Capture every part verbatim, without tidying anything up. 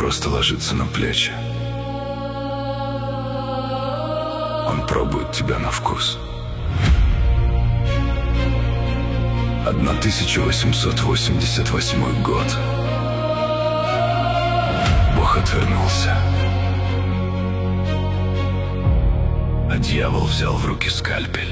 просто ложится на плечи. Он пробует тебя на вкус. тысяча восемьсот восемьдесят восьмой год. Бог отвернулся, а дьявол взял в руки скальпель.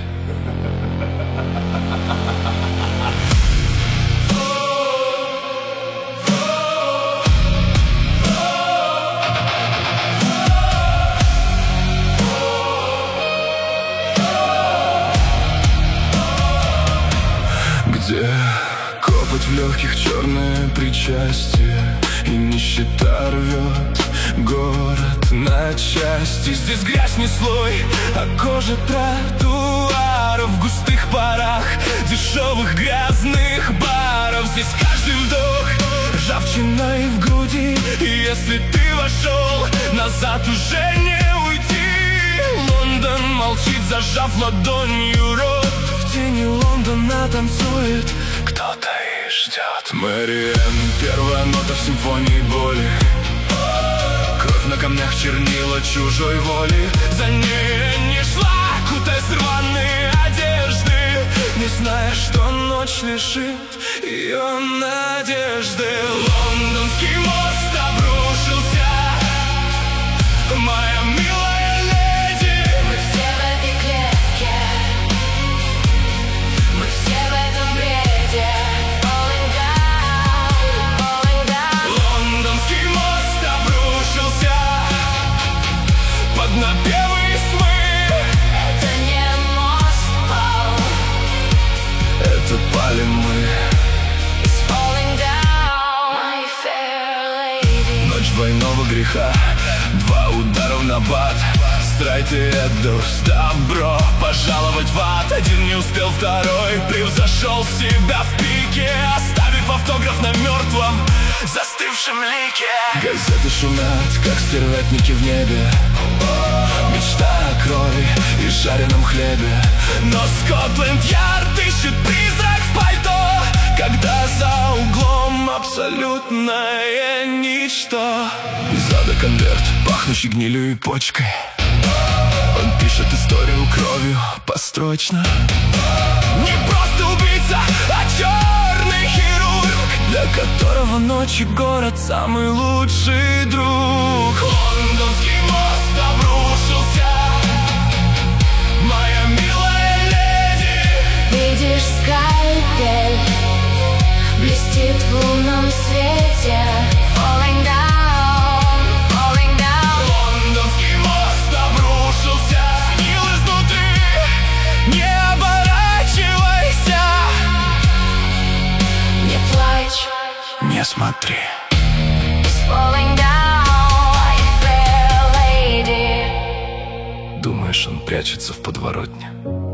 Где копоть в легких, черное причастие, и нищета рвет город на части. Здесь грязь не слой, а кожа тротуаров в густых парах дешевых грязных баров. Здесь каждый вдох ржавчиной в груди, и если ты вошел, назад уже не уйти. Лондон молчит, зажав ладонью рот. В тени Лондона танцует кто-то и ждет. Мэриэн, первая нота в симфонии боли. Кровь на камнях, чернила чужой воли. За ней не шла, кутаясь в рваные одежды, не зная, что ночь лишит ее надежды. Лондонский мост обрушился, моя милая леди. Мы все в этой клетке, мы все в этом бреде. Falling down, falling down. Лондонский мост обрушился под напевы тьмы. Это не мост пал, Это пали мы. it's falling down, my fair lady. Ночь двойного греха, два удара в набат. Страйт и Эддурс, добро пожаловать в ад. Один не успел, второй превзошел себя в пике, оставив автограф на мертвом застывшем лике. Газеты шумят, как стервятники в небе. Мечта о крови и жареном хлебе. Но Скотланд-Ярд ищет призрак в пальто, когда за углом абсолютное ничто. Из ада конверт, пахнущий гнилью и почкой. Он пишет историю кровью построчно. Не просто убийца, а черный хирург, для которого ночь и город самый лучший друг. Лондонский мост обрушился, моя милая леди. Видишь, скальпель блестит в лунном свете. Falling down, falling down. Лондонский мост обрушился, сгнил изнутри. Не оборачивайся, Не плачь, не смотри. it's falling down, my fair lady. Думаешь, он прячется в подворотне?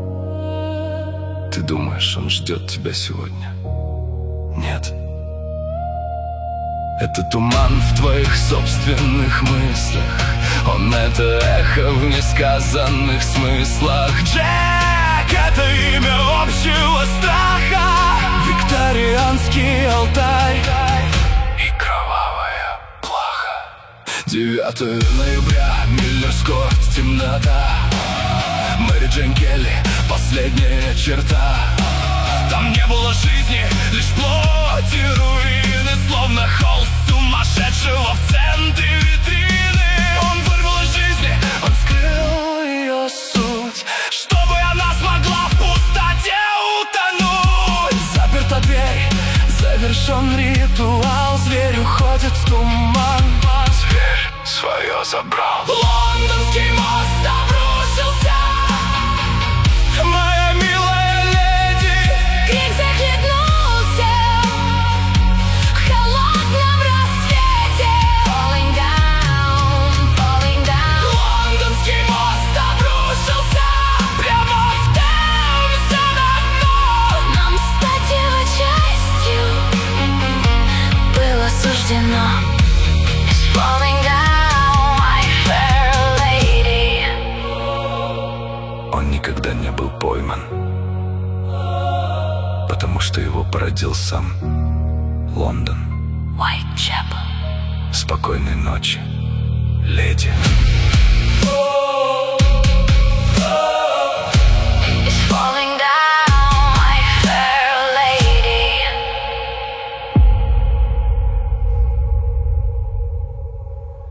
Ты думаешь, он ждет тебя сегодня? Нет. Это туман в твоих собственных мыслях. Он — это эхо в несказанных смыслах. Джек — это имя общего страха, викторианский алтарь и кровавая плаха. девятое ноября, Миллер-Скотт, темнота. Мэри Джейн Келли, последняя черта. Там не было жизни, лишь плоть и руины, словно холст сумасшедшего в центре витрины. Он вырвал из жизни, он скрыл ее суть, чтобы она смогла в пустоте утонуть. Заперта дверь, завершен ритуал. Зверь уходит в туман. Зверь свое забрал. Лондонский мост обрушился, моя милая леди. Крик захлебнулся в холодном рассвете. Falling down, falling down. Лондонский мост обрушился прямо в Темзе на дно. Нам стать его частью было суждено. It's falling down, my fair lady. Он никогда не был пойман, потому что его породил сам Лондон. Whitechapel. Спокойной ночи, леди.